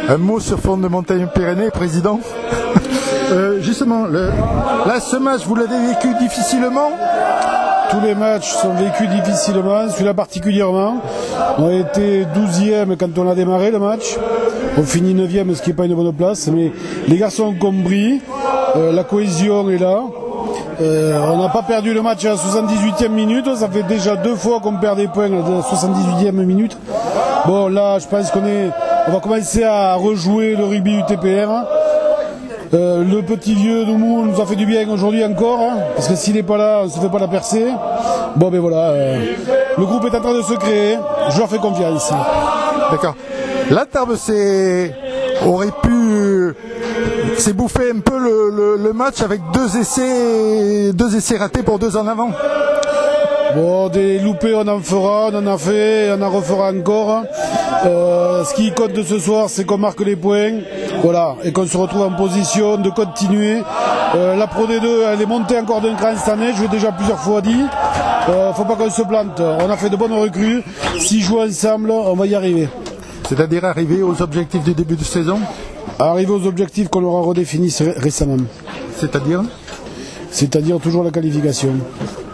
Un mot sur fond de Montagne-Pyrénées, président. Justement, là, ce match, vous l'avez vécu difficilement? Tous les matchs sont vécus difficilement, celui-là particulièrement. On a été 12e quand on a démarré le match. On finit 9e, ce qui n'est pas une bonne place. Mais les garçons ont compris, la cohésion est là. On n'a pas perdu le match à la 78e minute. Ça fait déjà 2 fois qu'on perd des points à la 78e minute. Bon, là, je pense on va commencer à rejouer le rugby du TPR. Le petit vieux Doumou nous a fait du bien aujourd'hui encore, hein, parce que s'il n'est pas là, on ne se fait pas la percée. Bon, ben voilà, le groupe est en train de se créer, je leur fais confiance. D'accord. La Tarbes aurait pu s'ébbouffer un peu le match avec 2 essais ratés pour 2 en avant. Bon, des loupés on en fera, on en a fait, on en refera encore. Ce qui compte de ce soir, c'est qu'on marque les points, voilà, et qu'on se retrouve en position de continuer. La Pro D2, elle est montée encore d'un cran cette année, je l'ai déjà plusieurs fois dit. Faut pas qu'on se plante, on a fait de bonnes recrues. S'ils jouent ensemble, on va y arriver. C'est-à-dire arriver aux objectifs du début de saison? Arriver aux objectifs qu'on aura redéfinis récemment. C'est-à-dire? C'est-à-dire toujours la qualification.